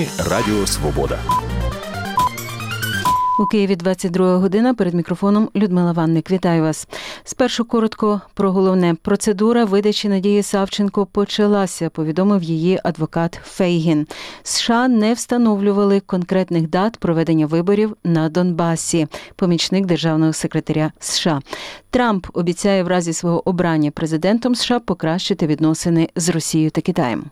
Новини Радіо Свобода. У Києві 22 година. Перед мікрофоном Людмила Ванник. Вітаю вас. Спершу коротко про головне. Процедура видачі Надії Савченко почалася, повідомив її адвокат Фейгін. США не встановлювали конкретних дат проведення виборів на Донбасі, помічник державного секретаря США. Трамп обіцяє в разі свого обрання президентом США покращити відносини з Росією та Китаєм.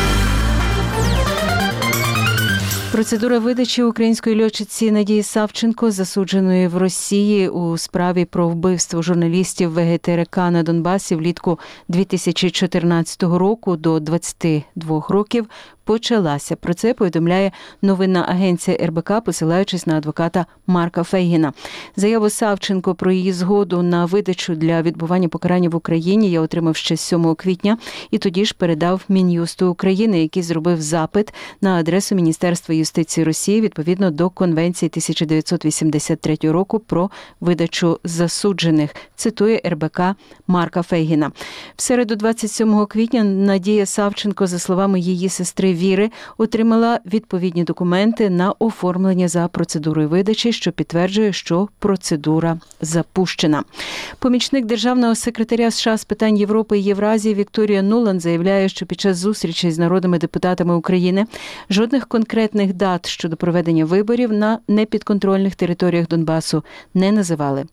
Процедура видачі української льотчиці Надії Савченко, засудженої в Росії у справі про вбивство журналістів ВГТРК на Донбасі влітку 2014 року до 22 років, почалася. Про це повідомляє новинна агенція РБК, посилаючись на адвоката Марка Фейгіна. Заяву Савченко про її згоду на видачу для відбування покарання в Україні я отримав ще 7 квітня і тоді ж передав Мін'юсту України, який зробив запит на адресу Міністерства юстиції Росії відповідно до Конвенції 1983 року про видачу засуджених, цитує РБК Марка Фейгіна. В середу 27 квітня Надія Савченко, за словами її сестри Віри, отримала відповідні документи на оформлення за процедурою видачі, що підтверджує, що процедура запущена. Помічник державного секретаря США з питань Європи і Євразії Вікторія Нуланд заявляє, що під час зустрічей з народними депутатами України жодних конкретних дат щодо проведення виборів на непідконтрольних територіях Донбасу не називали.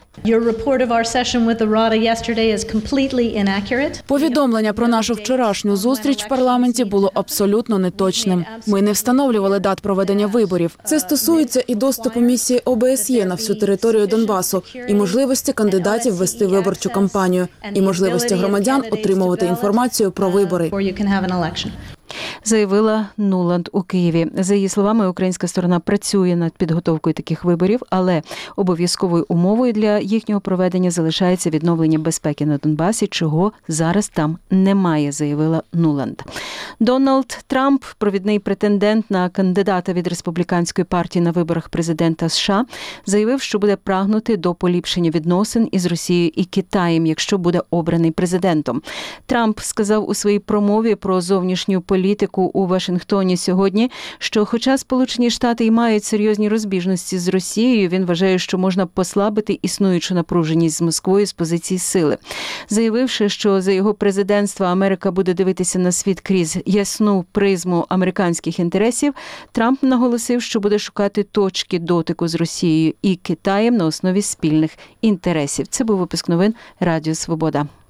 Повідомлення про нашу вчорашню зустріч в парламенті було абсолютно неточним. Ми не встановлювали дат проведення виборів. Це стосується і доступу місії ОБСЄ на всю територію Донбасу, і можливості кандидатів вести виборчу кампанію, і можливості громадян отримувати інформацію про вибори. Заявила Нуланд у Києві. За її словами, українська сторона працює над підготовкою таких виборів, але обов'язковою умовою для їхнього проведення залишається відновлення безпеки на Донбасі, чого зараз там немає, заявила Нуланд. Дональд Трамп, провідний претендент на кандидата від республіканської партії на виборах президента США, заявив, що буде прагнути до поліпшення відносин із Росією і Китаєм, якщо буде обраний президентом. Трамп сказав у своїй промові про зовнішню політику у Вашингтоні сьогодні, що хоча Сполучені Штати і мають серйозні розбіжності з Росією, він вважає, що можна послабити існуючу напруженість з Москвою з позиції сили. Заявивши, що за його президентства Америка буде дивитися на світ крізь ясну призму американських інтересів, Трамп наголосив, що буде шукати точки дотику з Росією і Китаєм на основі спільних інтересів. Це був випуск новин Радіо Свобода.